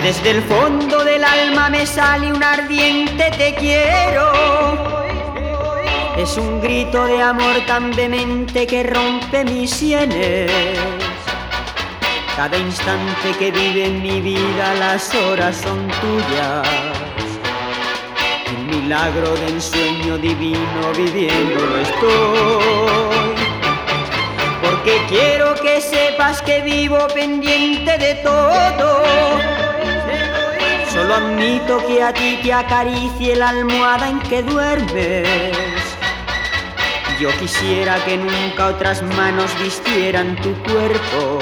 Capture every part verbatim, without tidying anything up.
Desde el fondo del alma me sale un ardiente te quiero. Es un grito de amor tan vehemente que rompe mis sienes. Cada instante que vive en mi vida las horas son tuyas. El milagro de ensueño divino viviéndolo estoy. Porque quiero que sepas que vivo pendiente de todo. Solo admito que a ti te acaricie la almohada en que duermes. Yo quisiera que nunca otras manos vistieran tu cuerpo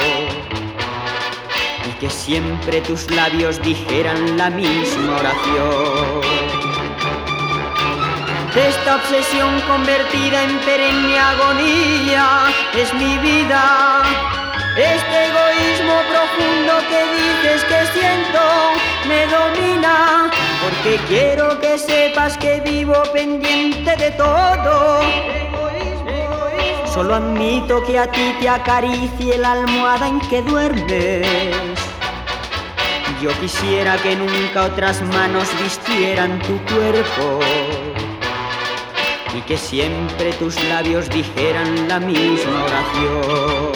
y que siempre tus labios dijeran la misma oración. Esta obsesión convertida en perenne agonía es mi vida. Este egoísmo profundo que dices que siento me domina. Porque quiero que sepas que vivo pendiente de todo. Solo admito que a ti te acaricie la almohada en que duermes. Yo quisiera que nunca otras manos vistieran tu cuerpo y que siempre tus labios dijeran la misma oración.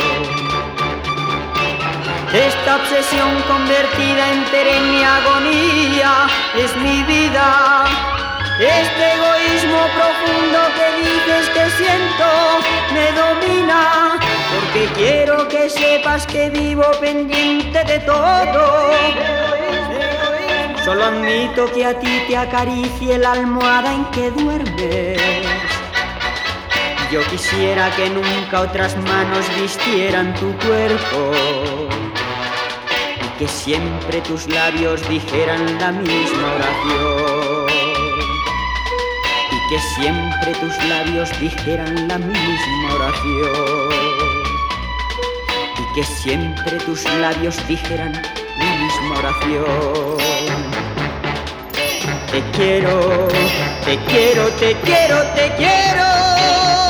Esta obsesión convertida en perenne agonía es mi vida. Este egoísmo profundo que dices que siento me domina. Porque quiero que sepas que vivo pendiente de todo. Solo admito que a ti te acaricie la almohada en que duermes. Yo quisiera que nunca otras manos vistieran tu cuerpo y que siempre tus labios dijeran la misma oración. Y que siempre tus labios dijeran la misma oración. Y que siempre tus labios dijeran la misma oración. Te quiero, te quiero, te quiero, te quiero.